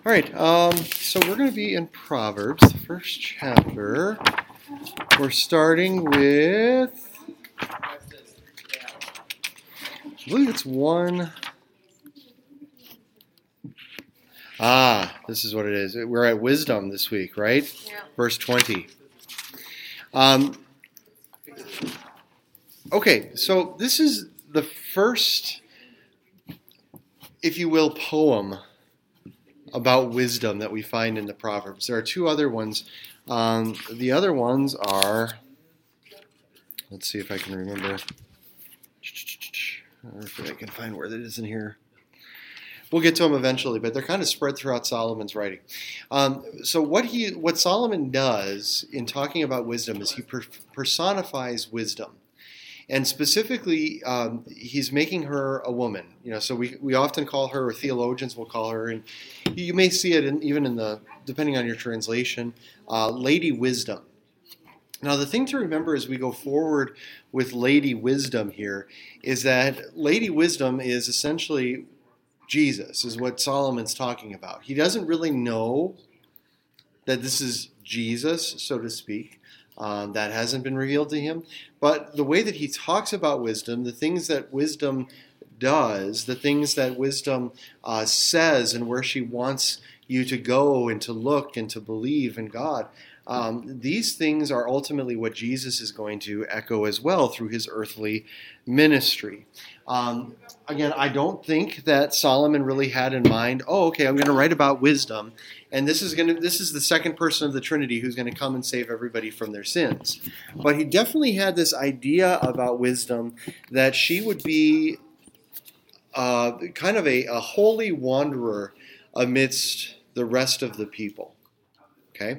All right, so we're going to be in Proverbs, the first chapter. We're starting with, I believe it's one. This is what it is. We're at wisdom this week, right? Yeah. Verse 20. Okay, so this is the first, if you will, poem about wisdom that we find in the Proverbs. There are two other ones. The other ones are, let's see if I can remember. Or if I can find where that is in here. We'll get to them eventually, but they're kind of spread throughout Solomon's writing. So what Solomon does in talking about wisdom is he personifies wisdom. And specifically, he's making her a woman. So we often call her, or theologians will call her, and you may see it even in the, depending on your translation, Lady Wisdom. Now, the thing to remember as we go forward with Lady Wisdom here is that Lady Wisdom is essentially Jesus, is what Solomon's talking about. He doesn't really know that this is Jesus, so to speak. That hasn't been revealed to him. But the way that he talks about wisdom, the things that wisdom does, the things that wisdom says, and where she wants you to go and to look and to believe in God, these things are ultimately what Jesus is going to echo as well through his earthly ministry. Again, I don't think that Solomon really had in mind, I'm going to write about wisdom, and this is the second person of the Trinity who's going to come and save everybody from their sins. But he definitely had this idea about wisdom that she would be kind of a holy wanderer amidst the rest of the people. Okay?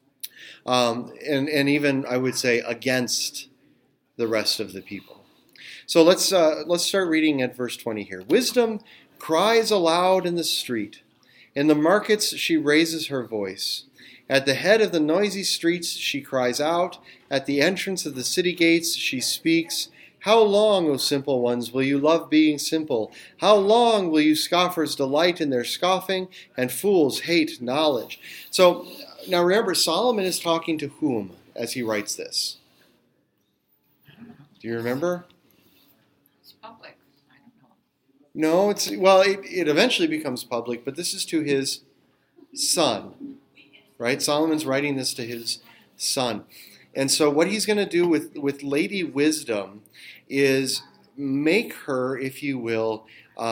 And even, I would say, against the rest of the people. So let's start reading at verse 20 here. Wisdom cries aloud in the street. In the markets she raises her voice. At the head of the noisy streets she cries out. At the entrance of the city gates she speaks. How long, O simple ones, will you love being simple? How long will you scoffers delight in their scoffing, and fools hate knowledge? So now remember, Solomon is talking to whom as he writes this? Do you remember? Public. I don't know. No, it eventually becomes public, but this is to his son, right? Solomon's writing this to his son. And so what he's going to do with Lady Wisdom is make her, if you will,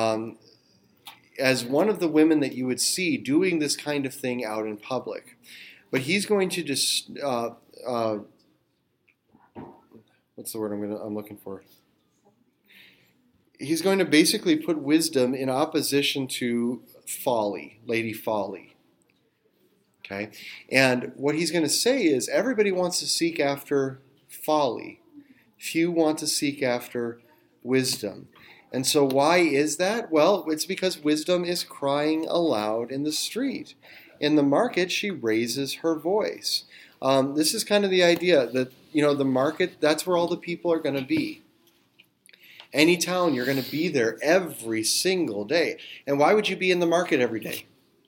as one of the women that you would see doing this kind of thing out in public. But he's going to just, what's the word I'm looking for? He's going to basically put wisdom in opposition to folly, Lady Folly. Okay? And what he's going to say is everybody wants to seek after folly. Few want to seek after wisdom. And so why is that? Well, it's because wisdom is crying aloud in the street. In the market, she raises her voice. This is kind of the idea that, the market, that's where all the people are going to be. Any town, you're going to be there every single day. And why would you be in the market every day?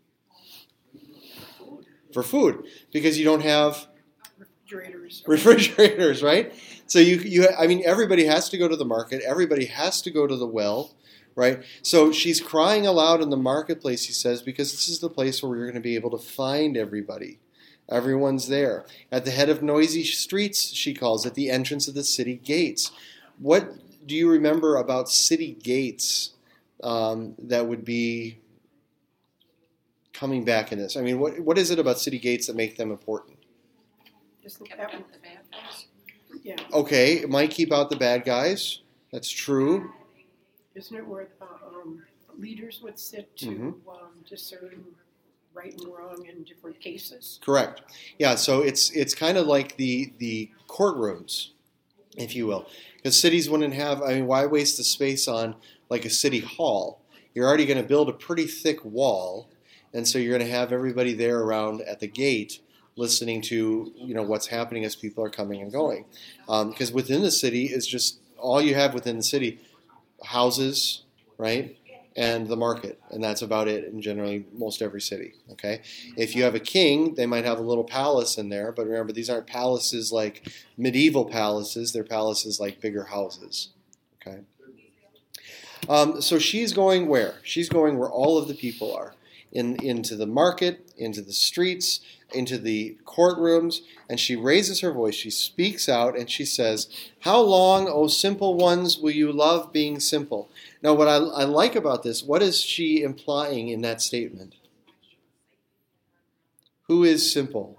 For food. Because you don't have refrigerators, right? So everybody has to go to the market. Everybody has to go to the well, right? So she's crying aloud in the marketplace, he says, because this is the place where you're going to be able to find everybody. Everyone's there. At the head of noisy streets, she calls, at the entrance of the city gates. What do you remember about city gates that would be coming back in this? I mean, what is it about city gates that make them important? Just kept out the bad guys. Yeah. Okay, it might keep out the bad guys. That's true. Isn't it where leaders would sit to discern right and wrong in different cases? Correct. Yeah, so it's kind of like the courtrooms, if you will. Because cities wouldn't have, why waste the space on like a city hall? You're already going to build a pretty thick wall, and so you're going to have everybody there around at the gate listening to what's happening as people are coming and going. Because within the city is just all you have within the city: houses, right? and the market, and that's about it in generally most every city. Okay, if you have a king, they might have a little palace in there, but remember, these aren't palaces like medieval palaces. They're palaces like bigger houses. Okay, so she's going where? She's going where all of the people are, into the market, into the streets, into the courtrooms, and she raises her voice. She speaks out, and she says, "How long, O simple ones, will you love being simple?" Now, what I like about this, what is she implying in that statement? Who is simple?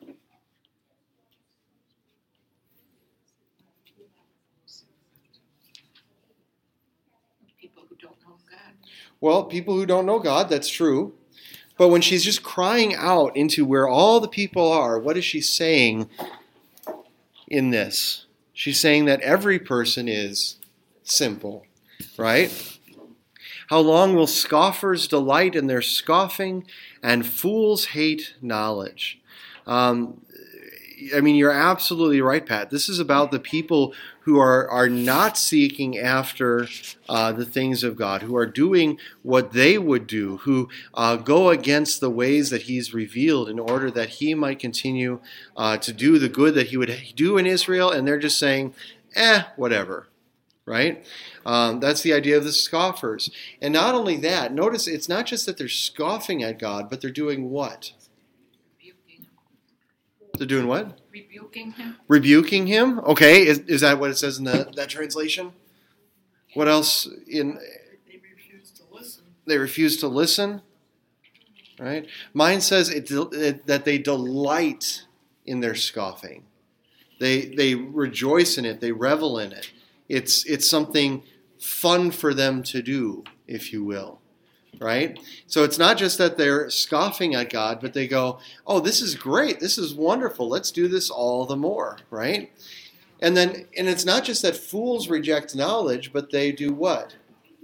People who don't know God. Well, people who don't know God, that's true. But when she's just crying out into where all the people are, what is she saying in this? She's saying that every person is simple, right? How long will scoffers delight in their scoffing and fools hate knowledge? You're absolutely right, Pat. This is about the people who are not seeking after the things of God, who are doing what they would do, who go against the ways that He's revealed in order that He might continue to do the good that He would do in Israel, and they're just saying, whatever, right? That's the idea of the scoffers. And not only that, notice it's not just that they're scoffing at God, but they're doing what? They're doing what? Rebuking Him. Rebuking Him? Okay, is that what it says in that translation? What else? They refuse to listen. They refuse to listen. Right? Mine says that they delight in their scoffing. They rejoice in it. They revel in it. It's something fun for them to do, if you will. Right? So it's not just that they're scoffing at God, but they go, "Oh, this is great. This is wonderful. Let's do this all the more." Right? And it's not just that fools reject knowledge, but they do what?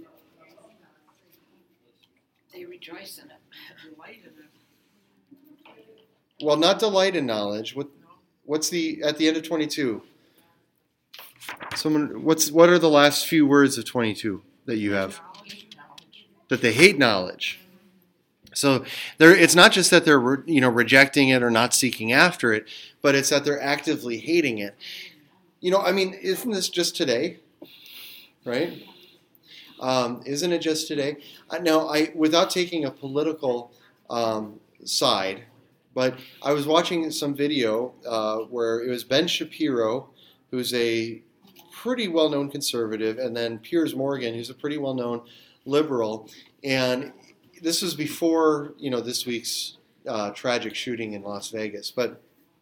They rejoice in it. Delight in it. Well, not delight in knowledge. What's at the end of 22? What are the last few words of 22 that you have? That they hate knowledge. So it's not just that they're rejecting it or not seeking after it, but it's that they're actively hating it. Isn't this just today? Right? Isn't it just today? Now, without taking a political side, but I was watching some video where it was Ben Shapiro, who's a pretty well-known conservative, and then Piers Morgan, who's a pretty well-known liberal, and this was before this week's tragic shooting in Las Vegas. But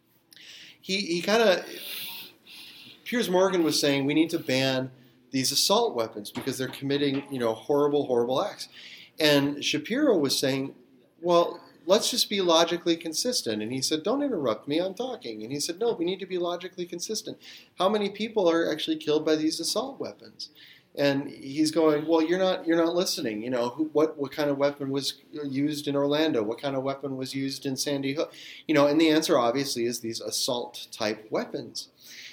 he kind of Piers Morgan was saying we need to ban these assault weapons because they're committing horrible acts, and Shapiro was saying, well, let's just be logically consistent. And he said, don't interrupt me, I'm talking. And he said, no, we need to be logically consistent. How many people are actually killed by these assault weapons? And he's going, well, you're not listening. What kind of weapon was used in Orlando? What kind of weapon was used in Sandy Hook? And the answer obviously is these assault type weapons.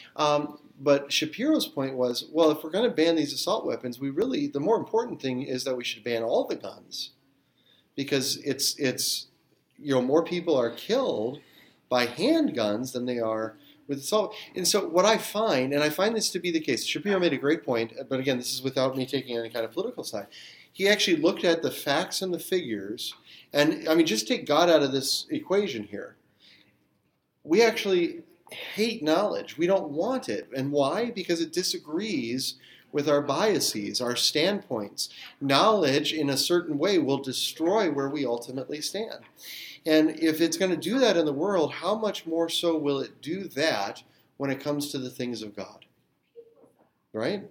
But Shapiro's point was, well, if we're going to ban these assault weapons, the more important thing is that we should ban all the guns, because it's more people are killed by handguns than they are with assault. And so what I find this to be the case, Shapiro made a great point, but again, this is without me taking any kind of political side. He actually looked at the facts and the figures, and just take God out of this equation here. We actually hate knowledge. We don't want it. And why? Because it disagrees with our biases, our standpoints. Knowledge, in a certain way, will destroy where we ultimately stand. And if it's going to do that in the world, how much more so will it do that when it comes to the things of God? Right?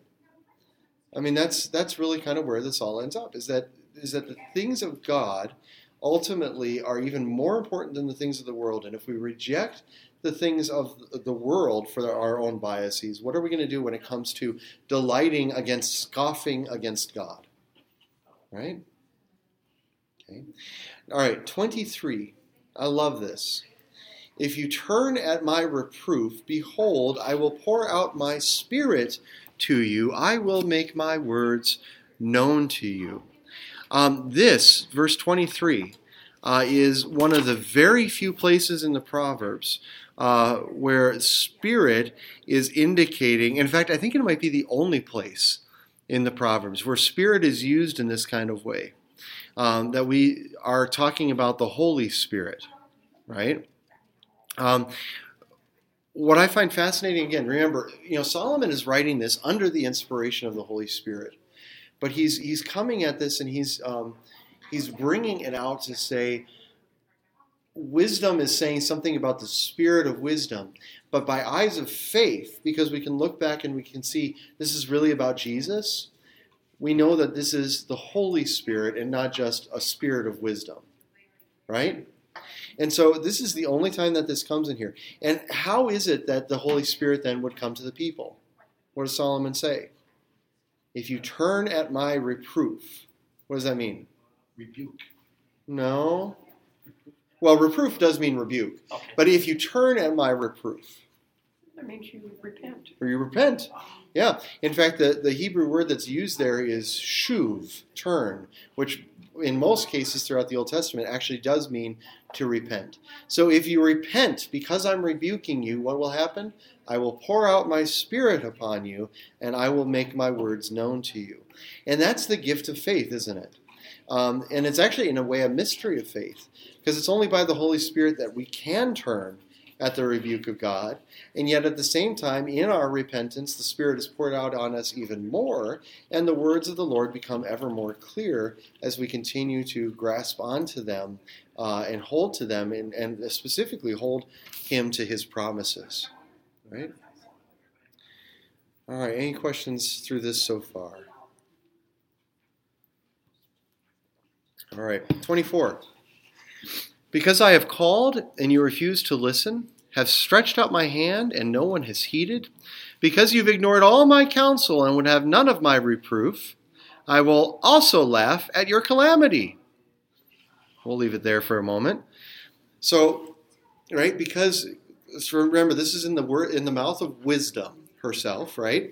That's really kind of where this all ends up, is that the things of God ultimately are even more important than the things of the world. And if we reject the things of the world for our own biases, what are we going to do when it comes to delighting against scoffing against God? Right? Okay. All right, 23. I love this. If you turn at my reproof, behold, I will pour out my spirit to you. I will make my words known to you. This, verse 23, is one of the very few places in the Proverbs where spirit is indicating, in fact, I think it might be the only place in the Proverbs where spirit is used in this kind of way. That we are talking about the Holy Spirit, right? What I find fascinating, again, remember, Solomon is writing this under the inspiration of the Holy Spirit, but he's coming at this and he's bringing it out to say, wisdom is saying something about the spirit of wisdom, but by eyes of faith, because we can look back and we can see this is really about Jesus, we know that this is the Holy Spirit and not just a spirit of wisdom, right? And so this is the only time that this comes in here. And how is it that the Holy Spirit then would come to the people? What does Solomon say? If you turn at my reproof, what does that mean? Rebuke. No. Well, reproof does mean rebuke. Okay. But if you turn at my reproof, That means you repent. or you repent. Yeah. In fact, the Hebrew word that's used there is shuv, turn, which in most cases throughout the Old Testament actually does mean to repent. So if you repent, because I'm rebuking you, what will happen? I will pour out my spirit upon you, and I will make my words known to you. And that's the gift of faith, isn't it? And it's actually, in a way, a mystery of faith, because it's only by the Holy Spirit that we can turn at the rebuke of God, and yet at the same time, in our repentance, the Spirit is poured out on us even more, and the words of the Lord become ever more clear as we continue to grasp onto them and hold to them, and specifically hold Him to His promises. Right? All right, any questions through this so far? All right, 24. Because I have called and you refuse to listen, have stretched out my hand and no one has heeded, because you've ignored all my counsel and would have none of my reproof, I will also laugh at your calamity. We'll leave it there for a moment. So, right, because remember, this is in the mouth of wisdom herself, right?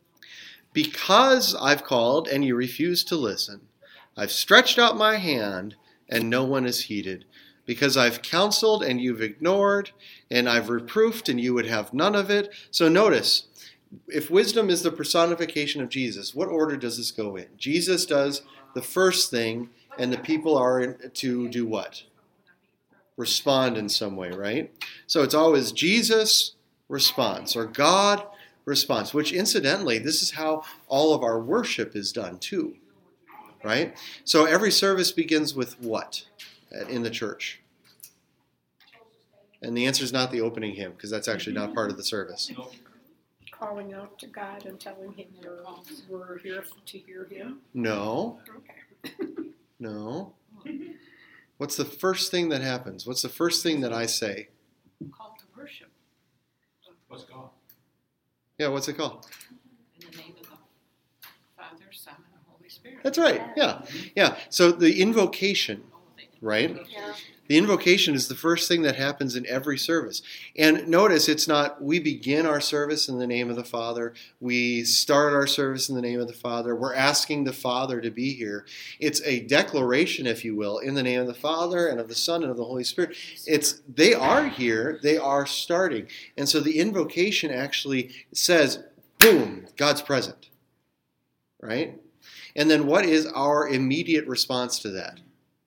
Because I've called and you refuse to listen, I've stretched out my hand and no one has heeded. Because I've counseled and you've ignored, and I've reproofed and you would have none of it. So notice, if wisdom is the personification of Jesus, what order does this go in? Jesus does the first thing, and the people are to do what? Respond in some way, right? So it's always Jesus response, or God response, which incidentally, this is how all of our worship is done too, right? So every service begins with what in the church? And the answer is not the opening hymn, because that's actually not part of the service. Calling out to God and telling Him we're here to hear Him. No. Okay. No. What's the first thing that happens? What's the first thing that I say? Call to worship What's it called? Yeah, what's it called? in the name of the Father, Son, and Holy Spirit. That's right. Yeah. Yeah. So the invocation, right? Yeah. The invocation is the first thing that happens in every service. And notice it's not we begin our service in the name of the Father. We start our service in the name of the Father. We're asking the Father to be here. It's a declaration, if you will, in the name of the Father and of the Son and of the Holy Spirit. They are here. They are starting. And so the invocation actually says, boom, God's present. Right? And then what is our immediate response to that?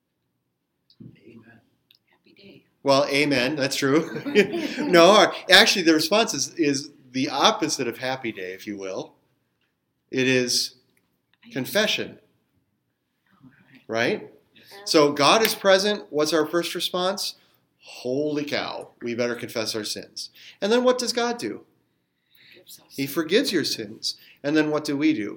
Happy day. Well, amen. That's true. No, actually, the response is the opposite of happy day, if you will. It is confession, right? So God is present. What's our first response? Holy cow, we better confess our sins. And then what does God do? Forgives us. He forgives your sins. And then what do?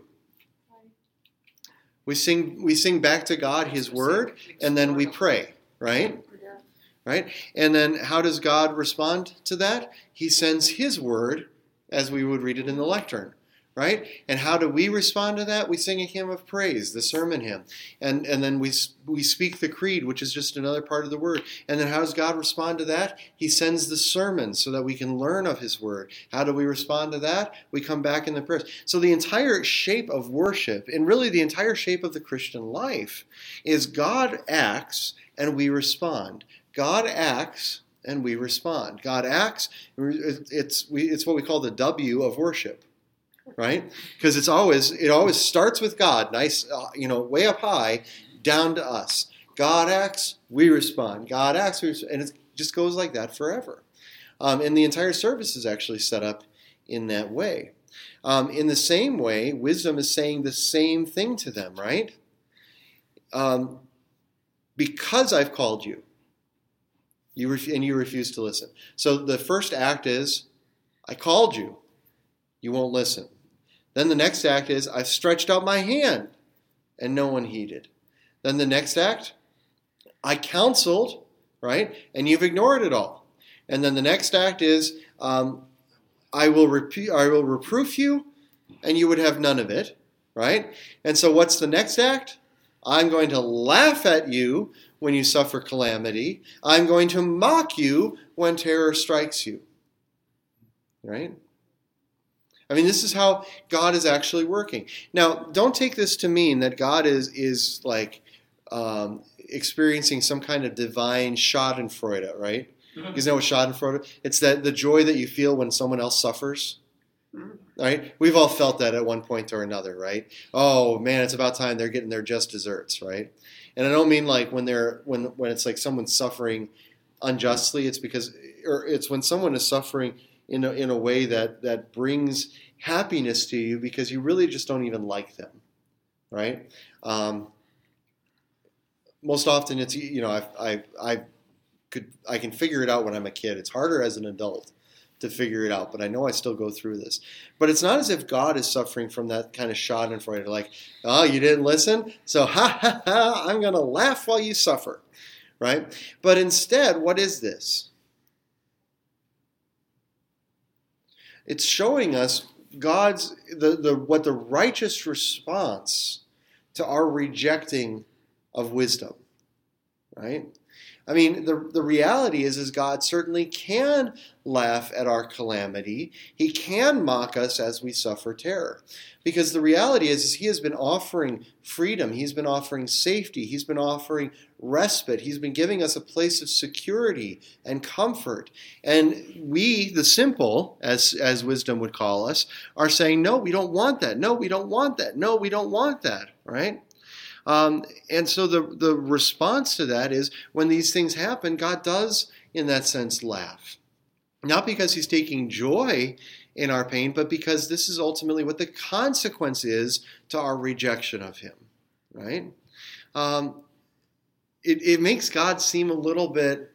We sing back to God His word, and then we pray, right? Right? And then how does God respond to that? He sends His word, as we would read it in the lectern, right? And how do we respond to that? We sing a hymn of praise, the sermon hymn. And then we speak the creed, which is just another part of the word. And then how does God respond to that? He sends the sermons so that we can learn of his word. How do we respond to that? We come back in the prayers. So the entire shape of worship, and really the entire shape of the Christian life, is God acts and we respond. God acts and we respond. God acts, it's what we call the W of worship. Right? Because it always starts with God, nice, way up high, down to us. God acts, we respond. God acts, we respond. And it just goes like that forever. And the entire service is actually set up in that way. In the same way, wisdom is saying the same thing to them, right? Because I've called you, and you refuse to listen. So the first act is, I called you. You won't listen. Then the next act is, I've stretched out my hand, and no one heeded. Then the next act, I counseled, right? And you've ignored it all. And then the next act is, I will reproof you, and you would have none of it, right? And so what's the next act? I'm going to laugh at you when you suffer calamity. I'm going to mock you when terror strikes you, right? I mean, this is how God is actually working. Now, don't take this to mean that God is like experiencing some kind of divine schadenfreude, right? You know what schadenfreude? It's the joy that you feel when someone else suffers, right? We've all felt that at one point or another, right? Oh man, it's about time they're getting their just desserts, right? And I don't mean like when it's like someone's suffering unjustly. It's when someone is suffering in a way that brings happiness to you because you really just don't even like them, right? Most often it's I can figure it out when I'm a kid. It's harder as an adult to figure it out, but I know I still go through this. But it's not as if God is suffering from that kind of schadenfreude, like, oh, you didn't listen, so I'm going to laugh while you suffer, right? But instead, what is this? It's showing us what the righteous response to our rejecting of wisdom, right? I mean, the reality is God certainly can laugh at our calamity. He can mock us as we suffer terror. Because the reality is he has been offering freedom. He's been offering safety. He's been offering respite. He's been giving us a place of security and comfort. And we, the simple, as wisdom would call us, are saying, no, we don't want that. No, we don't want that. No, we don't want that, right? And so the response to that is when these things happen, God does, in that sense, laugh. Not because he's taking joy in our pain, but because this is ultimately what the consequence is to our rejection of him, right? It makes God seem a little bit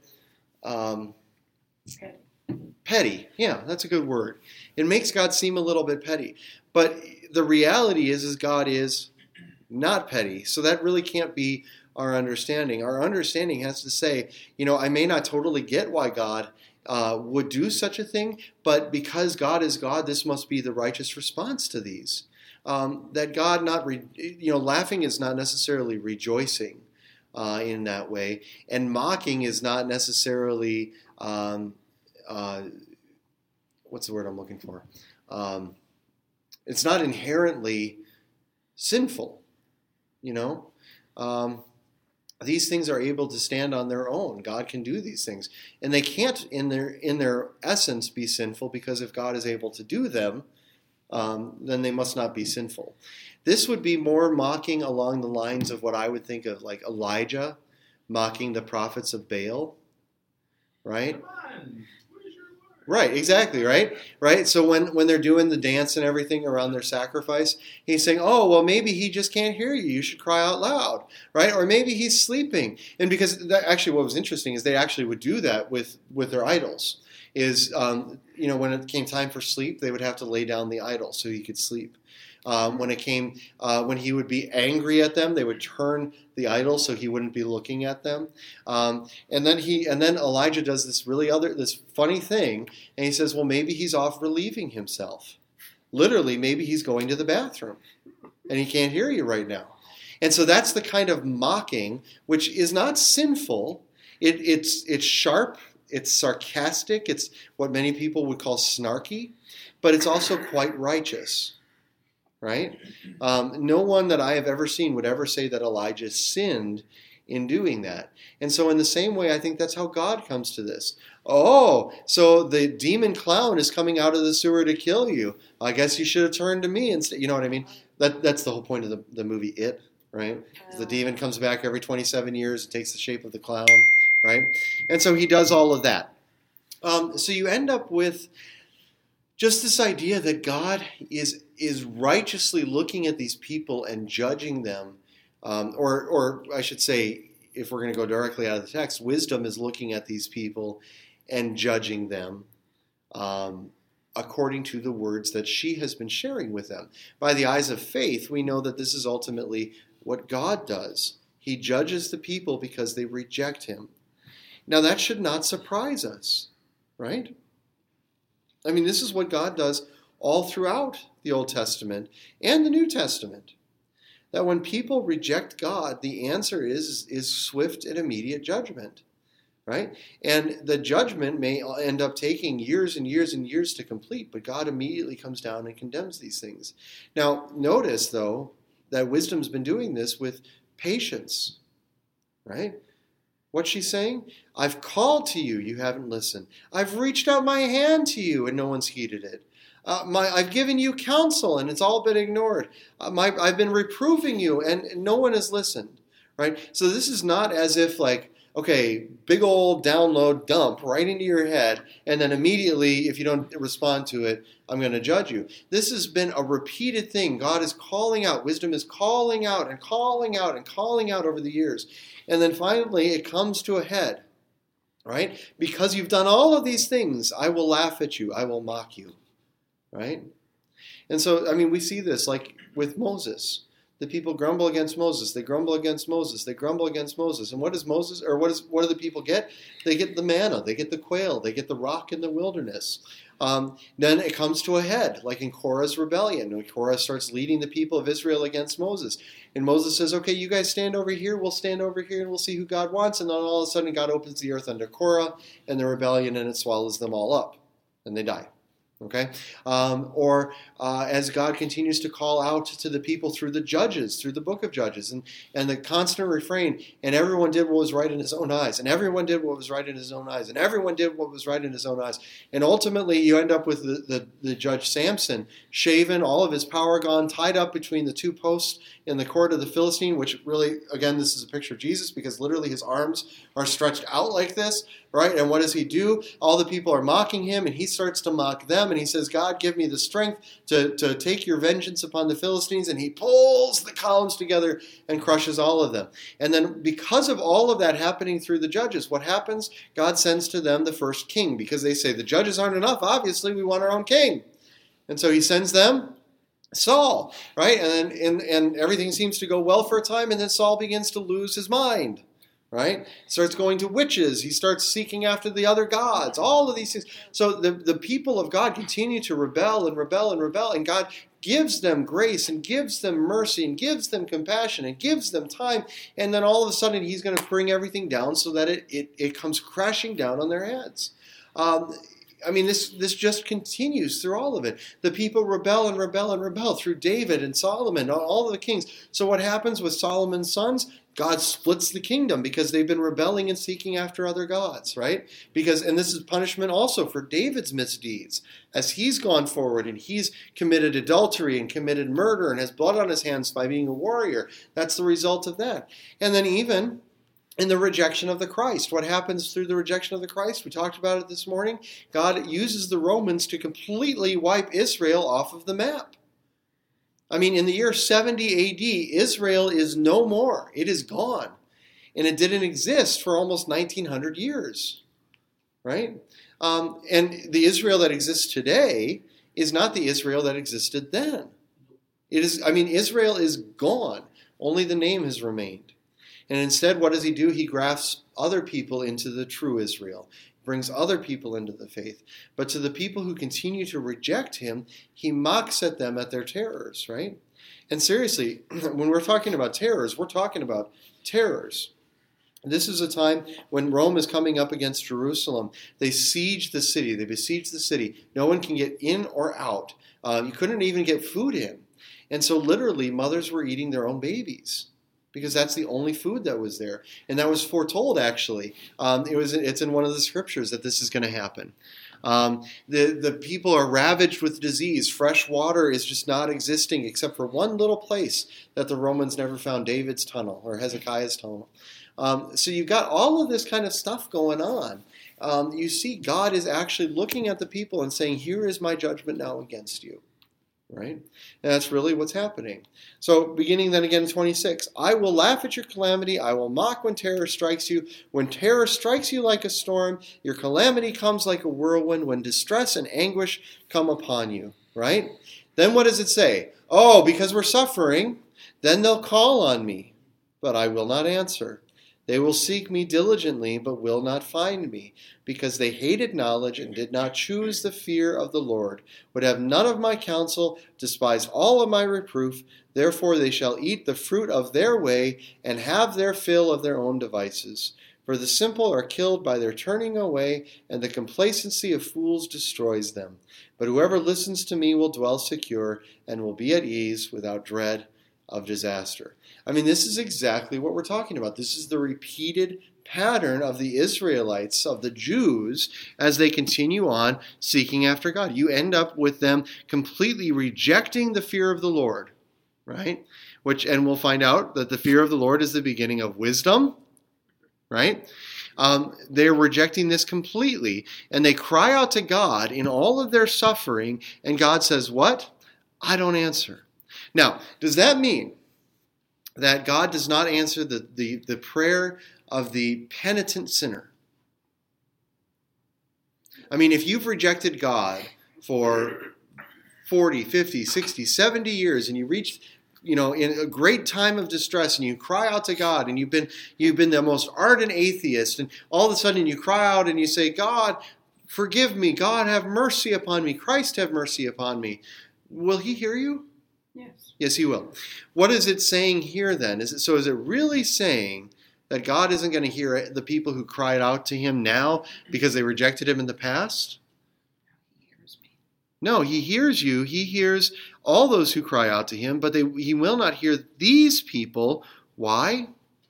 petty. Yeah, that's a good word. It makes God seem a little bit petty. But the reality is God is not petty. So that really can't be our understanding. Our understanding has to say, I may not totally get why God would do such a thing, but because God is God, this must be the righteous response to these. That God laughing is not necessarily rejoicing in that way, and mocking is not necessarily what's the word I'm looking for? It's not inherently sinful. These things are able to stand on their own. God can do these things, and they can't, in their essence, be sinful, because if God is able to do them, then they must not be sinful. This would be more mocking along the lines of what I would think of, like Elijah mocking the prophets of Baal, right? Right, exactly, right? So when they're doing the dance and everything around their sacrifice, he's saying, oh, well, maybe he just can't hear you. You should cry out loud, right? Or maybe he's sleeping. And because actually what was interesting is they actually would do that with their idols. When it came time for sleep, they would have to lay down the idol so he could sleep. When he would be angry at them, they would turn the idol so he wouldn't be looking at them. And then Elijah does this funny thing, and he says, well, maybe he's off relieving himself. Literally, maybe he's going to the bathroom and he can't hear you right now. And so that's the kind of mocking, which is not sinful. It's sharp, it's sarcastic, it's what many people would call snarky, but it's also quite righteous, right? No one that I have ever seen would ever say that Elijah sinned in doing that. And so in the same way, I think that's how God comes to this. Oh, so the demon clown is coming out of the sewer to kill you. I guess you should have turned to me instead. You know what I mean? That's the whole point of the movie It, right? The demon comes back every 27 years and takes the shape of the clown, right? And so he does all of that. So you end up with just this idea that God is righteously looking at these people and judging them, or I should say, if we're going to go directly out of the text, wisdom is looking at these people and judging them according to the words that she has been sharing with them. By the eyes of faith, we know that this is ultimately what God does. He judges the people because they reject him. Now, that should not surprise us, right? I mean, this is what God does all throughout the Old Testament and the New Testament. That when people reject God, the answer is swift and immediate judgment, right? And the judgment may end up taking years and years and years to complete, but God immediately comes down and condemns these things. Now, notice, though, that wisdom's been doing this with patience, right? What's she saying? I've called to you, you haven't listened. I've reached out my hand to you, and no one's heeded it. I've given you counsel, and it's all been ignored. I've been reproving you, and no one has listened, right? So this is not as if like, okay, big old download dump right into your head, and then immediately, if you don't respond to it, I'm going to judge you. This has been a repeated thing. God is calling out. Wisdom is calling out and calling out and calling out over the years. And then finally, it comes to a head, right? Because you've done all of these things, I will laugh at you. I will mock you. Right? And so, I mean, we see this like with Moses. The people grumble against Moses. They grumble against Moses. They grumble against Moses. And what does Moses, or what do the people get? They get the manna. They get the quail. They get the rock in the wilderness. Then it comes to a head, like in Korah's rebellion. When Korah starts leading the people of Israel against Moses. And Moses says, okay, you guys stand over here. We'll stand over here and we'll see who God wants. And then all of a sudden God opens the earth under Korah and the rebellion, and it swallows them all up. And they die. Okay, as God continues to call out to the people through the Judges, through the book of Judges, and the constant refrain, and everyone did what was right in his own eyes, and everyone did what was right in his own eyes, and everyone did what was right in his own eyes. And ultimately, you end up with the judge Samson, shaven, all of his power gone, tied up between the two posts in the court of the Philistine, which really, again, this is a picture of Jesus, because literally his arms are stretched out like this, right? And what does he do? All the people are mocking him, and he starts to mock them, and he says, God, give me the strength to take your vengeance upon the Philistines, and he pulls the columns together and crushes all of them. And then because of all of that happening through the judges, what happens? God sends to them the first king, because they say, the judges aren't enough, obviously, we want our own king. And so he sends them Saul, right? And everything seems to go well for a time, and then Saul begins to lose his mind. Right? Starts going to witches. He starts seeking after the other gods. All of these things. So the people of God continue to rebel and rebel and rebel. And God gives them grace and gives them mercy and gives them compassion and gives them time. And then all of a sudden he's going to bring everything down so that it comes crashing down on their heads. I mean, this just continues through all of it. The people rebel and rebel and rebel through David and Solomon, all of the kings. So what happens with Solomon's sons? God splits the kingdom because they've been rebelling and seeking after other gods, right? And this is punishment also for David's misdeeds. As he's gone forward and he's committed adultery and committed murder and has blood on his hands by being a warrior, that's the result of that. And then even in the rejection of the Christ. What happens through the rejection of the Christ? We talked about it this morning. God uses the Romans to completely wipe Israel off of the map. I mean, in the year 70 AD, Israel is no more. It is gone. And it didn't exist for almost 1900 years, right? And the Israel that exists today is not the Israel that existed then. Israel is gone. Only the name has remained. And instead, what does he do? He grafts other people into the true Israel, brings other people into the faith. But to the people who continue to reject him, he mocks at them at their terrors, right? And seriously, when we're talking about terrors, we're talking about terrors. This is a time when Rome is coming up against Jerusalem. They siege the city. They besiege the city. No one can get in or out. You couldn't even get food in. And so literally, mothers were eating their own babies because that's the only food that was there. And that was foretold, actually. It's in one of the scriptures that this is going to happen. The people are ravaged with disease. Fresh water is just not existing except for one little place that the Romans never found, David's tunnel or Hezekiah's tunnel. So you've got all of this kind of stuff going on. You see God is actually looking at the people and saying, here is my judgment now against you. Right? And that's really what's happening. So beginning then again in 26, I will laugh at your calamity. I will mock when terror strikes you. When terror strikes you like a storm, your calamity comes like a whirlwind. When distress and anguish come upon you. Right? Then what does it say? Oh, because we're suffering, then they'll call on me, but I will not answer. They will seek me diligently, but will not find me, because they hated knowledge and did not choose the fear of the Lord, would have none of my counsel, despised all of my reproof. Therefore they shall eat the fruit of their way and have their fill of their own devices. For the simple are killed by their turning away, and the complacency of fools destroys them. But whoever listens to me will dwell secure and will be at ease without dread of disaster. I mean, this is exactly what we're talking about. This is the repeated pattern of the Israelites, of the Jews, as they continue on seeking after God. You end up with them completely rejecting the fear of the Lord, right? And we'll find out that the fear of the Lord is the beginning of wisdom, right? They're rejecting this completely, and they cry out to God in all of their suffering, and God says, what? I don't answer. Now, does that mean that God does not answer the prayer of the penitent sinner? I mean, if you've rejected God for 40, 50, 60, 70 years and you reach, in a great time of distress and you cry out to God and you've been the most ardent atheist, and all of a sudden you cry out and you say, God, forgive me. God, have mercy upon me. Christ, have mercy upon me. Will he hear you? Yes. Yes, he will. What is it saying here then? Is it really saying that God isn't going to hear the people who cried out to him now because they rejected him in the past? He hears me. No, he hears you. He hears all those who cry out to him, but he will not hear these people. Why?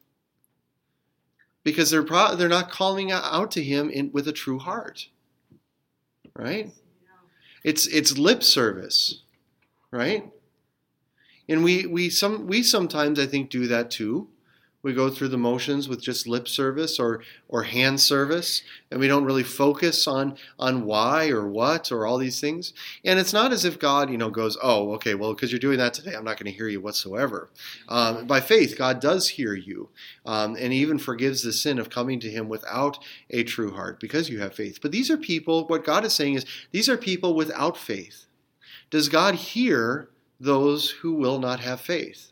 Because they're not calling out to him with a true heart. Right? It's lip service. Right? And we sometimes, I think, do that too. We go through the motions with just lip service or hand service, and we don't really focus on why or what or all these things. And it's not as if God, goes, oh, okay, well, because you're doing that today, I'm not going to hear you whatsoever. By faith, God does hear you, and he even forgives the sin of coming to him without a true heart because you have faith. But these are people, what God is saying is, these are people without faith. Does God hear those who will not have faith?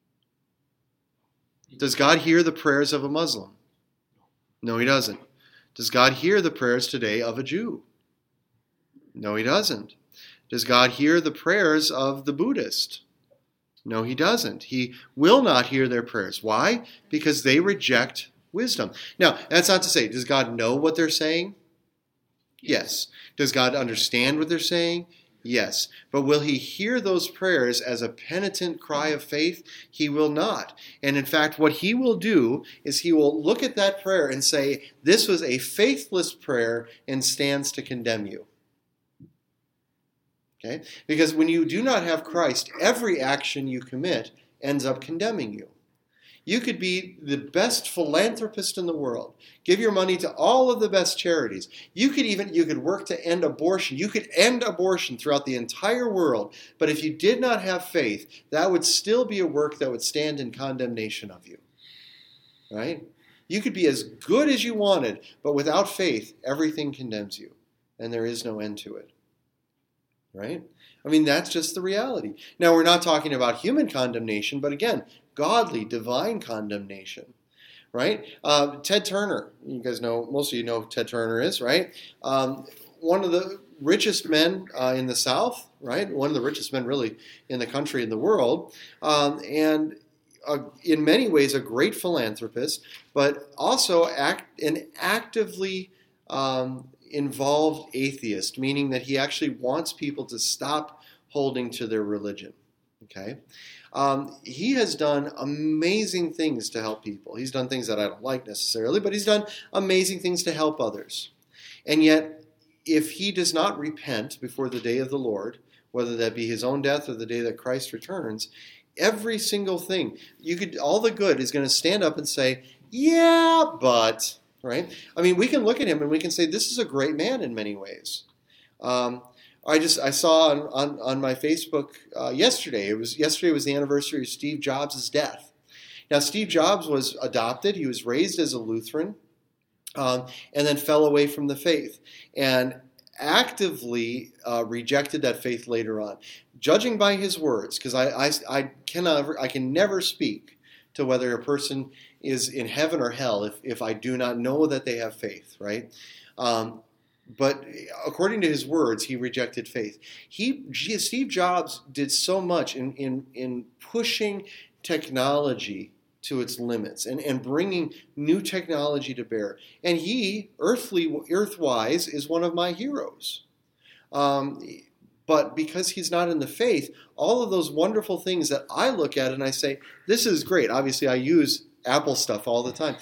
Does God hear the prayers of a Muslim? No, he doesn't. Does God hear the prayers today of a Jew? No, he doesn't. Does God hear the prayers of the Buddhist? No, he doesn't. He will not hear their prayers. Why? Because they reject wisdom. Now, that's not to say, does God know what they're saying? Yes. Does God understand what they're saying? Yes. But will he hear those prayers as a penitent cry of faith? He will not. And in fact, what he will do is he will look at that prayer and say, this was a faithless prayer and stands to condemn you. Okay? Because when you do not have Christ, every action you commit ends up condemning you. You could be the best philanthropist in the world. Give your money to all of the best charities. You could work to end abortion. You could end abortion throughout the entire world. But if you did not have faith, that would still be a work that would stand in condemnation of you. Right? You could be as good as you wanted, but without faith, everything condemns you. And there is no end to it. Right? I mean, that's just the reality. Now, we're not talking about human condemnation, but again, godly, divine condemnation. right? Ted Turner, you guys know, most of you know who Ted Turner is, right? One of the richest men in the South, right? One of the richest men really in the country and the world, and in many ways a great philanthropist, but also an actively involved atheist, meaning that he actually wants people to stop holding to their religion. Okay, he has done amazing things to help people. He's done things that I don't like necessarily, but he's done amazing things to help others. And yet, if he does not repent before the day of the Lord, whether that be his own death or the day that Christ returns, every single thing, all the good is going to stand up and say, yeah, but, right? I mean, we can look at him and we can say, this is a great man in many ways. I saw on my Facebook yesterday was the anniversary of Steve Jobs' death. Now, Steve Jobs was adopted. He was raised as a Lutheran and then fell away from the faith and actively rejected that faith later on. Judging by his words, because I can never speak to whether a person is in heaven or hell if I do not know that they have faith, right? But according to his words, he rejected faith. Steve Jobs did so much in pushing technology to its limits and bringing new technology to bear. And he, earthwise, is one of my heroes. But because he's not in the faith, all of those wonderful things that I look at and I say, this is great. Obviously, I use Apple stuff all the time.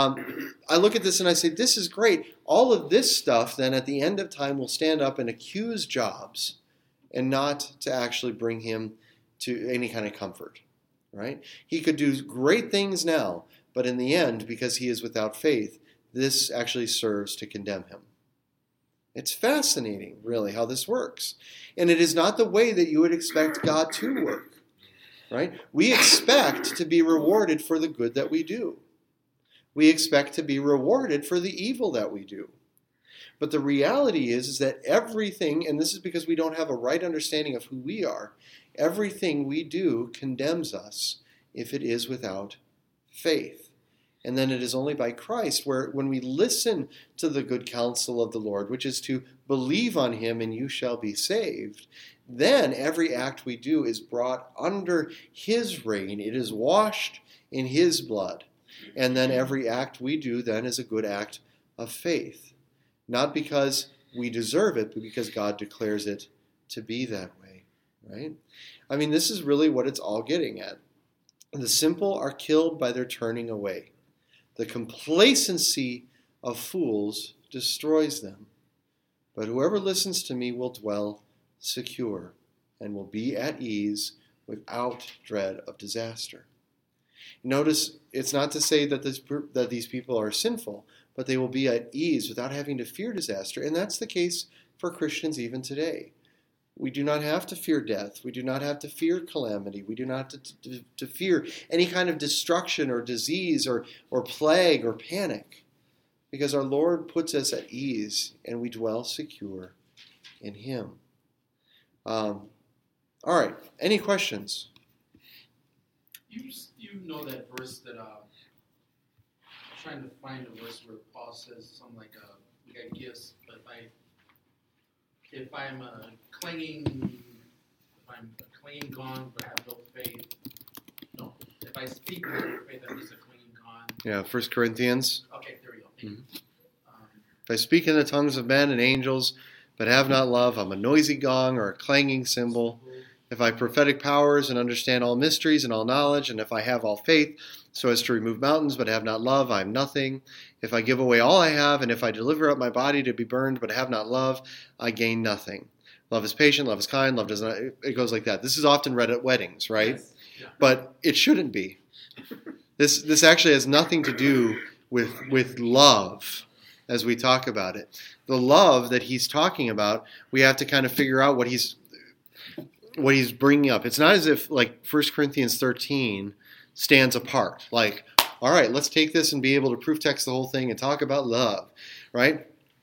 I look at this and I say, this is great. All of this stuff then at the end of time will stand up and accuse Jobs and not to actually bring him to any kind of comfort, right? He could do great things now, but in the end, because he is without faith, this actually serves to condemn him. It's fascinating, really, how this works. And it is not the way that you would expect God to work. Right? We expect to be rewarded for the good that we do. We expect to be rewarded for the evil that we do. But the reality is that everything, and this is because we don't have a right understanding of who we are, everything we do condemns us if it is without faith. And then it is only by Christ when we listen to the good counsel of the Lord, which is to believe on him and you shall be saved, then every act we do is brought under his reign. It is washed in his blood. And then every act we do then is a good act of faith. Not because we deserve it, but because God declares it to be that way. Right? I mean, this is really what it's all getting at. The simple are killed by their turning away. The complacency of fools destroys them. But whoever listens to me will dwell secure and will be at ease without dread of disaster. Notice it's not to say that these people are sinful, but they will be at ease without having to fear disaster. And that's the case for Christians even today. We do not have to fear death. We do not have to fear calamity. We do not have to fear any kind of destruction or disease or plague or panic, because our Lord puts us at ease and we dwell secure in him. All right. Any questions? You know that verse that I'm trying to find a verse where Paul says something like we got gifts, but if I'm a clinging gone but have no faith, no. If I speak with no faith, I'm just a clinging gone. Yeah, 1 Corinthians. Okay, there we go. Mm-hmm. If I speak in the tongues of men and angels, but have not love, I'm a noisy gong or a clanging cymbal. If I have prophetic powers and understand all mysteries and all knowledge, and if I have all faith so as to remove mountains but have not love, I am nothing. If I give away all I have, and if I deliver up my body to be burned but have not love, I gain nothing. Love is patient, love is kind, love does not... It goes like that. This is often read at weddings, right? Yes. Yeah. But it shouldn't be. This actually has nothing to do with love as we talk about it. The love that he's talking about, we have to kind of figure out what he's bringing up. It's not as if like 1 Corinthians 13 stands apart. Like, all right, let's take this and be able to proof text the whole thing and talk about love, right?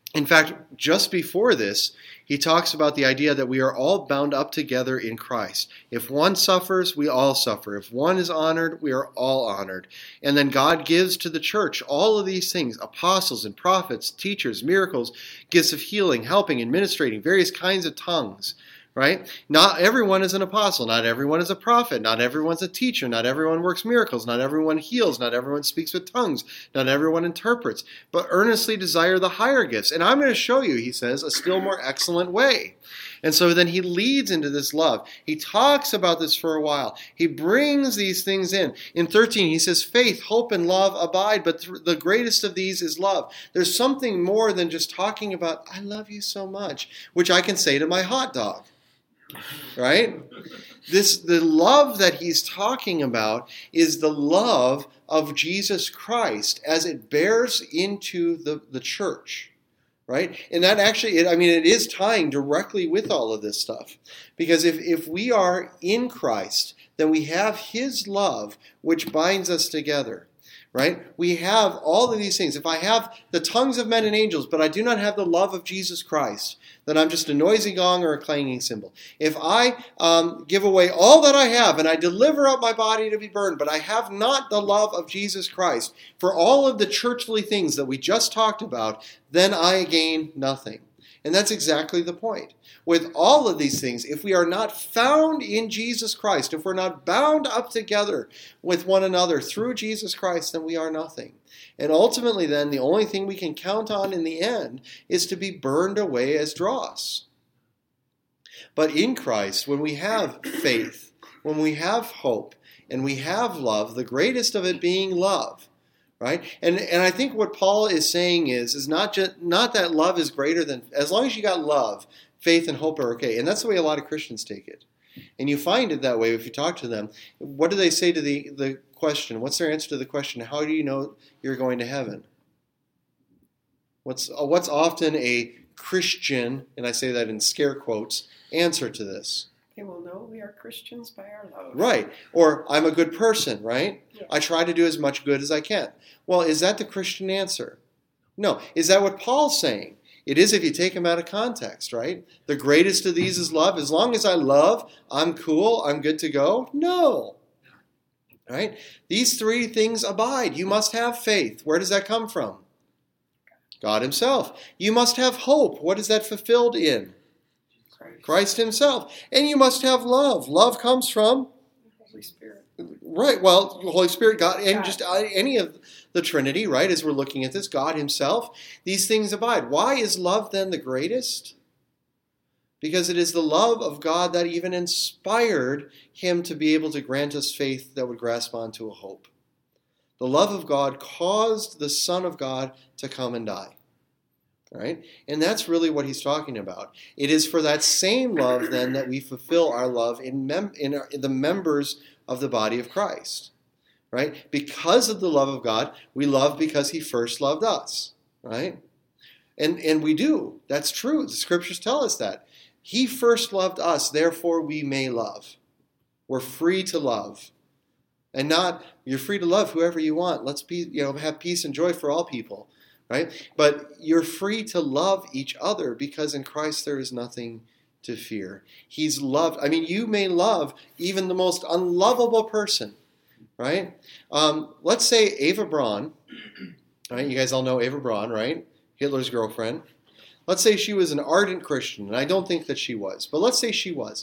In fact, just before this, he talks about the idea that we are all bound up together in Christ. If one suffers, we all suffer. If one is honored, we are all honored. And then God gives to the church all of these things: apostles and prophets, teachers, miracles, gifts of healing, helping, administrating, various kinds of tongues. Right? Not everyone is an apostle. Not everyone is a prophet. Not everyone's a teacher. Not everyone works miracles. Not everyone heals. Not everyone speaks with tongues. Not everyone interprets. But earnestly desire the higher gifts. And I'm going to show you, he says, a still more excellent way. And so then he leads into this love. He talks about this for a while. He brings these things in. In 13, he says, faith, hope, and love abide, but the greatest of these is love. There's something more than just talking about, I love you so much, which I can say to my hot dog. Right? The love that he's talking about is the love of Jesus Christ as it bears into the church. Right? And that actually, it is tying directly with all of this stuff. Because if we are in Christ, then we have his love which binds us together. Right? We have all of these things. If I have the tongues of men and angels, but I do not have the love of Jesus Christ, then I'm just a noisy gong or a clanging cymbal. If I give away all that I have and I deliver up my body to be burned, but I have not the love of Jesus Christ for all of the churchly things that we just talked about, then I gain nothing. And that's exactly the point. With all of these things, if we are not found in Jesus Christ, if we're not bound up together with one another through Jesus Christ, then we are nothing. And ultimately then, the only thing we can count on in the end is to be burned away as dross. But in Christ, when we have faith, when we have hope, and we have love, the greatest of it being love, right? And I think what Paul is saying is not that love is greater than, as long as you got love, faith and hope are okay. And that's the way a lot of Christians take it. And you find it that way if you talk to them. What do they say to the question? What's their answer to the question? How do you know you're going to heaven? What's often a Christian, and I say that in scare quotes, answer to this? They will know we are Christians by our love. Right. Or I'm a good person, right? Yeah. I try to do as much good as I can. Well, is that the Christian answer? No. Is that what Paul's saying? It is if you take him out of context, right? The greatest of these is love. As long as I love, I'm cool, I'm good to go. No. Right? These three things abide. You must have faith. Where does that come from? God himself. You must have hope. What is that fulfilled in? Christ himself. And you must have love. Love comes from? Holy Spirit. Right. Well, the Holy Spirit, God, and just any of the Trinity, right, as we're looking at this, God himself, these things abide. Why is love then the greatest? Because it is the love of God that even inspired him to be able to grant us faith that would grasp onto a hope. The love of God caused the Son of God to come and die. Right? And that's really what he's talking about. It is for that same love, then, that we fulfill our love in the members of the body of Christ. Right? Because of the love of God, we love because he first loved us. Right? And we do. That's true. The scriptures tell us that. He first loved us, therefore we may love. We're free to love. And not, you're free to love whoever you want. Let's have peace and joy for all people. Right? But you're free to love each other because in Christ there is nothing to fear. He's loved. You may love even the most unlovable person. Right? Let's say Eva Braun. Right? You guys all know Eva Braun, right? Hitler's girlfriend. Let's say she was an ardent Christian, and I don't think that she was, but let's say she was.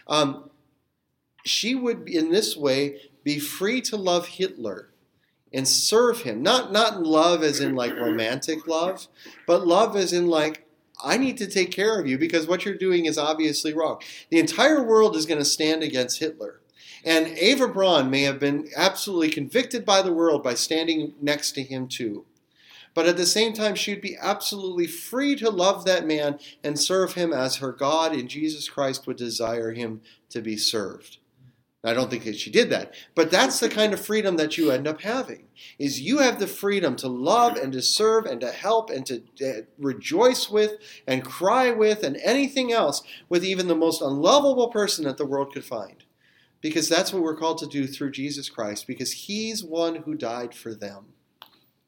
She would, in this way, be free to love Hitler and serve him. Not in love as in like romantic love, but love as in like, I need to take care of you because what you're doing is obviously wrong. The entire world is going to stand against Hitler. And Eva Braun may have been absolutely convicted by the world by standing next to him too. But at the same time, she'd be absolutely free to love that man and serve him as her God in Jesus Christ would desire him to be served. I don't think that she did that. But that's the kind of freedom that you end up having, is you have the freedom to love and to serve and to help and to rejoice with and cry with and anything else with even the most unlovable person that the world could find. Because that's what we're called to do through Jesus Christ, because he's one who died for them.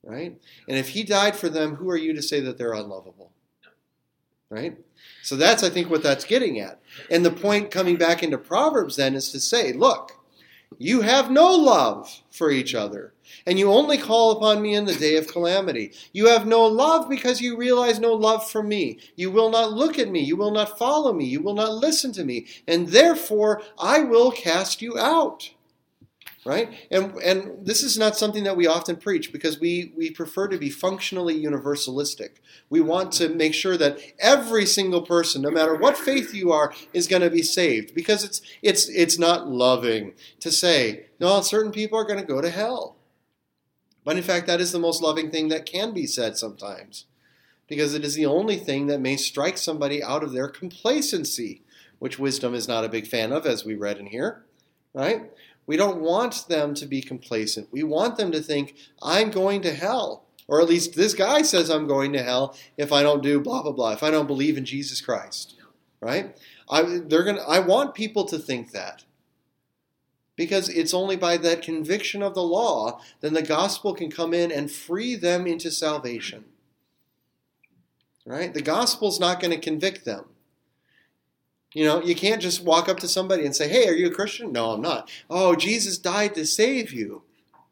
right? And if he died for them, who are you to say that they're unlovable? Right? So that's, I think, what that's getting at. And the point coming back into Proverbs then is to say, look, you have no love for each other, and you only call upon me in the day of calamity. You have no love because you realize no love from me. You will not look at me. You will not follow me. You will not listen to me. And therefore, I will cast you out. Right? And this is not something that we often preach because we prefer to be functionally universalistic. We want to make sure that every single person, no matter what faith you are, is going to be saved. Because it's not loving to say, no, certain people are going to go to hell. But in fact, that is the most loving thing that can be said sometimes. Because it is the only thing that may strike somebody out of their complacency, which wisdom is not a big fan of, as we read in here. Right? We don't want them to be complacent. We want them to think, I'm going to hell. Or at least this guy says I'm going to hell if I don't do blah, blah, blah, if I don't believe in Jesus Christ. Right? I want people to think that. Because it's only by that conviction of the law then the gospel can come in and free them into salvation. Right? The gospel's not going to convict them. You know, you can't just walk up to somebody and say, hey, are you a Christian? No, I'm not. Oh, Jesus died to save you.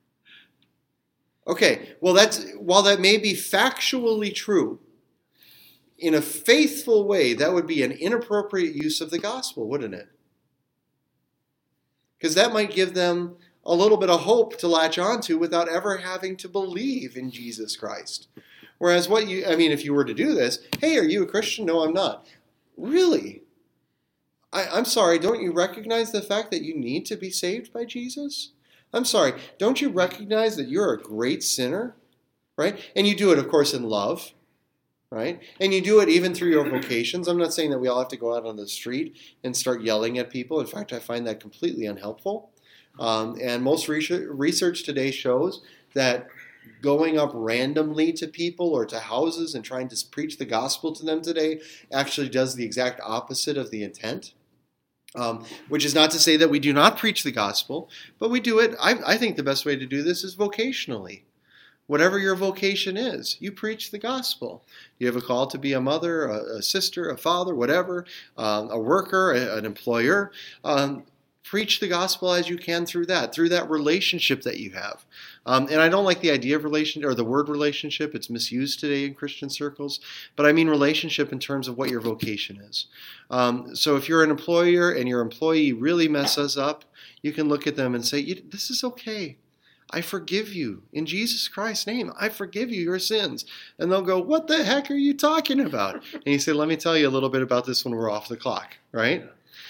Okay, well, while that may be factually true, in a faithful way, that would be an inappropriate use of the gospel, wouldn't it? Because that might give them a little bit of hope to latch onto without ever having to believe in Jesus Christ. Whereas if you were to do this, hey, are you a Christian? No, I'm not. Really? I'm sorry, don't you recognize the fact that you need to be saved by Jesus? I'm sorry, don't you recognize that you're a great sinner? Right? And you do it, of course, in love. Right? And you do it even through your vocations. I'm not saying that we all have to go out on the street and start yelling at people. In fact, I find that completely unhelpful. And most research today shows that going up randomly to people or to houses and trying to preach the gospel to them today actually does the exact opposite of the intent. Which is not to say that we do not preach the gospel, but we do it. I think the best way to do this is vocationally. Whatever your vocation is, you preach the gospel. You have a call to be a mother, a sister, a father, whatever, a worker, an employer. Preach the gospel as you can through that relationship that you have. And I don't like the idea of relationship or the word relationship. It's misused today in Christian circles. But I mean relationship in terms of what your vocation is. So if you're an employer and your employee really messes up, you can look at them and say, this is okay. I forgive you. In Jesus Christ's name, I forgive you your sins. And they'll go, what the heck are you talking about? And you say, let me tell you a little bit about this when we're off the clock, right?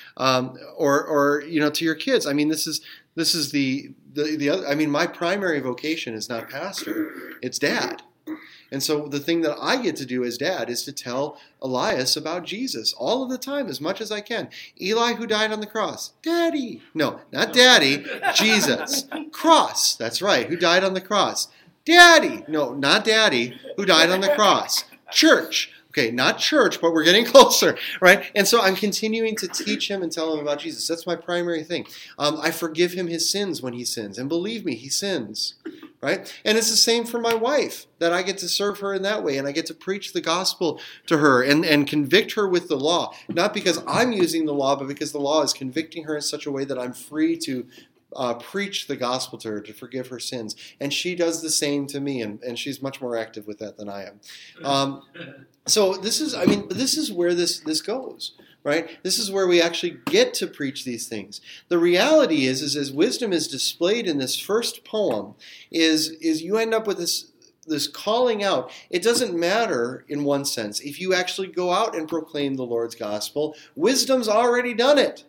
Or to your kids. I mean, this is the other. I mean, my primary vocation is not pastor; it's dad. And so the thing that I get to do as dad is to tell Elias about Jesus all of the time, as much as I can. Eli, who died on the cross. Daddy. No, not daddy. Jesus. Cross. That's right. Who died on the cross. Daddy. No, not daddy. Who died on the cross. Church. Okay, not church, but we're getting closer, right? And so I'm continuing to teach him and tell him about Jesus. That's my primary thing. I forgive him his sins when he sins. And believe me, he sins, right? And it's the same for my wife, that I get to serve her in that way. And I get to preach the gospel to her and convict her with the law. Not because I'm using the law, but because the law is convicting her in such a way that I'm free to preach the gospel to her, to forgive her sins. And she does the same to me, and she's much more active with that than I am. So this is where this goes, right? This is where we actually get to preach these things. The reality is as wisdom is displayed in this first poem, is you end up with this calling out. It doesn't matter, in one sense, if you actually go out and proclaim the Lord's gospel. Wisdom's already done it.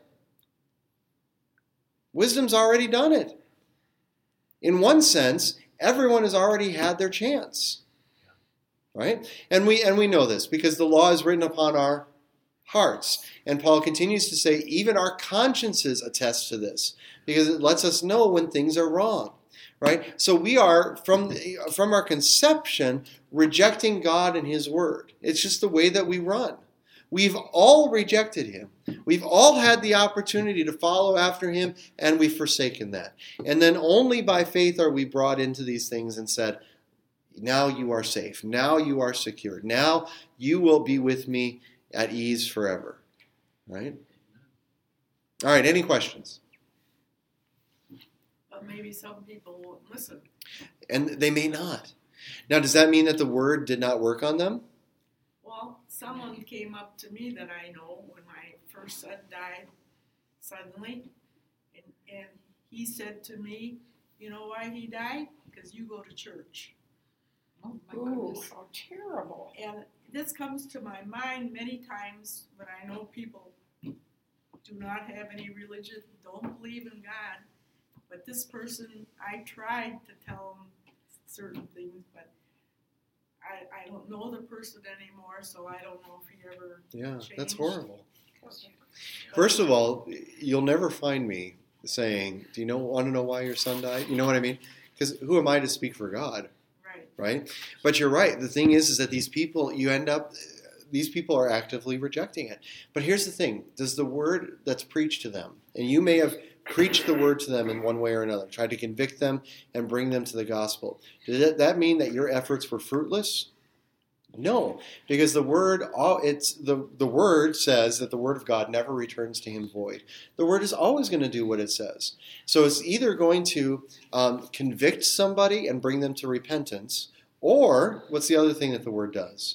Wisdom's already done it. In one sense, everyone has already had their chance. Right? And we know this because the law is written upon our hearts. And Paul continues to say, even our consciences attest to this, because it lets us know when things are wrong. Right? So we are, from our conception, rejecting God and his word. It's just the way that we run. We've all rejected him. We've all had the opportunity to follow after him, and we've forsaken that. And then only by faith are we brought into these things and said, Now you are safe. Now you are secure. Now you will be with me at ease forever. Right? All right, any questions? But maybe some people won't listen. And they may not. Now, does that mean that the word did not work on them? Well, someone came up to me that I know when my first son died suddenly, and he said to me, you know why he died? Because you go to church. Oh, my Ooh, goodness. how terrible. And this comes to my mind many times when I know people do not have any religion, don't believe in God. But this person, I tried to tell him certain things, but I don't know the person anymore, so I don't know if he ever Yeah, that's changed. horrible. But- First of all, you'll never find me saying, do you want to know why your son died? You know what I mean? Because who am I to speak for God, Right. right? But you're right. The thing is that these people, these people are actively rejecting it. But here's the thing. Does the word that's preached to them, and you may have preached the word to them in one way or another, tried to convict them and bring them to the gospel, does that mean that your efforts were fruitless? No, because the word says that the word of God never returns to him void. The word is always going to do what it says. So it's either going to convict somebody and bring them to repentance, or what's the other thing that the word does?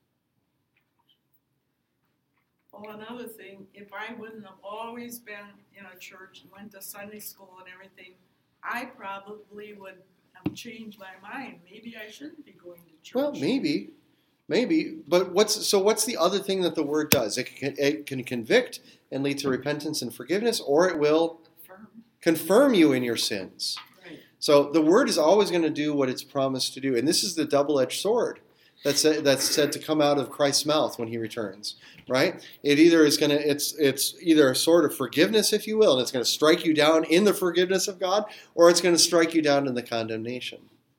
Well, another thing, if I wouldn't have always been in a church and went to Sunday school and everything, I probably would have changed my mind. Maybe I shouldn't be going to church. Well, maybe. But what's the other thing that the word does? It can convict and lead to repentance and forgiveness, or it will confirm you in your sins. Right. So the word is always going to do what it's promised to do, and this is the double-edged sword that's said to come out of Christ's mouth when he returns. Right? It's either a sword of forgiveness, if you will, and it's going to strike you down in the forgiveness of God, or it's going to strike you down in the condemnation.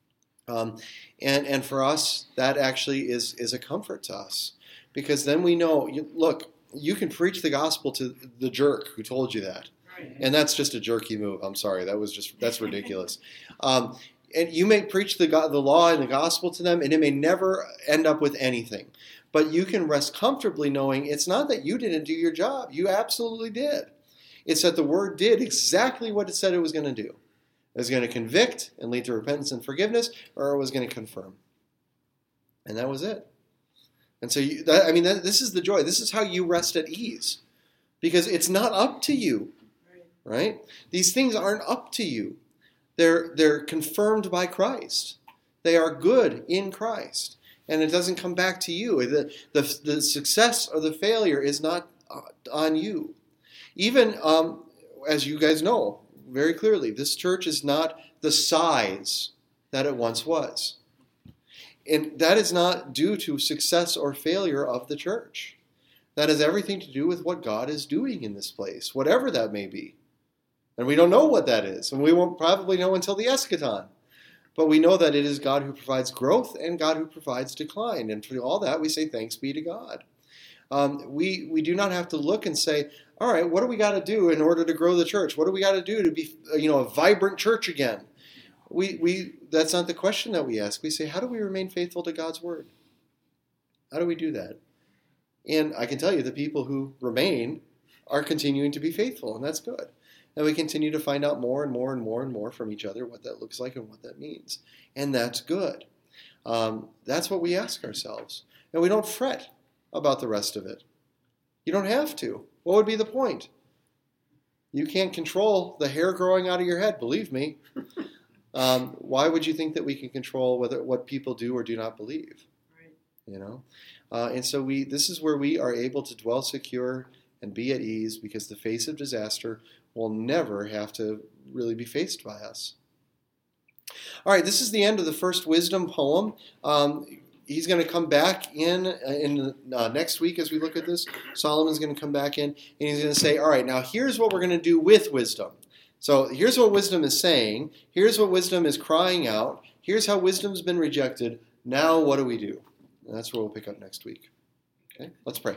And for us, that actually is a comfort to us, because then we know. Look, you can preach the gospel to the jerk who told you that, Right. and that's just a jerky move. I'm sorry, that's ridiculous. And you may preach the law and the gospel to them, and it may never end up with anything. But you can rest comfortably knowing it's not that you didn't do your job. You absolutely did. It's that the word did exactly what it said it was going to do. It was going to convict and lead to repentance and forgiveness, or it was going to confirm. And that was it. And so, this is the joy. This is how you rest at ease. Because it's not up to you. Right? These things aren't up to you. They're confirmed by Christ. They are good in Christ. And it doesn't come back to you. The success or the failure is not on you. Even, as you guys know very clearly, this church is not the size that it once was. And that is not due to success or failure of the church. That has everything to do with what God is doing in this place, whatever that may be. And we don't know what that is, and we won't probably know until the eschaton. But we know that it is God who provides growth and God who provides decline. And for all that, we say thanks be to God. We do not have to look and say, all right, what do we got to do in order to grow the church? What do we got to do to be a vibrant church again? That's not the question that we ask. We say, how do we remain faithful to God's word? How do we do that? And I can tell you the people who remain are continuing to be faithful, and that's good. And we continue to find out more and more and more and more from each other what that looks like and what that means. And that's good. That's what we ask ourselves. And we don't fret about the rest of it. You don't have to. What would be the point? You can't control the hair growing out of your head, believe me. Why would you think that we can control what people do or do not believe? Right. And so this is where we are able to dwell secure and be at ease, because the face of disaster will never have to really be faced by us. All right, this is the end of the first wisdom poem. He's going to come back in next week as we look at this. Solomon's going to come back in, and he's going to say, all right, now here's what we're going to do with wisdom. So here's what wisdom is saying. Here's what wisdom is crying out. Here's how wisdom's been rejected. Now what do we do? And that's where we'll pick up next week. Okay, let's pray.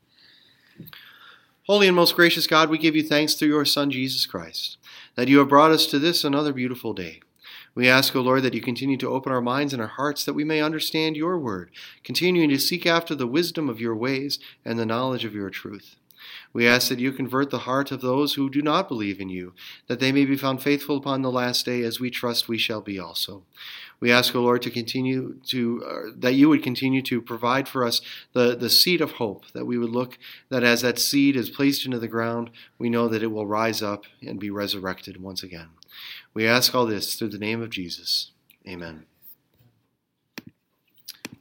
Holy and most gracious God, we give you thanks through your Son, Jesus Christ, that you have brought us to this another beautiful day. We ask, O Lord, that you continue to open our minds and our hearts that we may understand your word, continuing to seek after the wisdom of your ways and the knowledge of your truth. We ask that you convert the heart of those who do not believe in you, that they may be found faithful upon the last day, as we trust we shall be also. We ask, O Lord, that you would continue to provide for us the seed of hope, that we would look, that as that seed is placed into the ground, we know that it will rise up and be resurrected once again. We ask all this through the name of Jesus. Amen.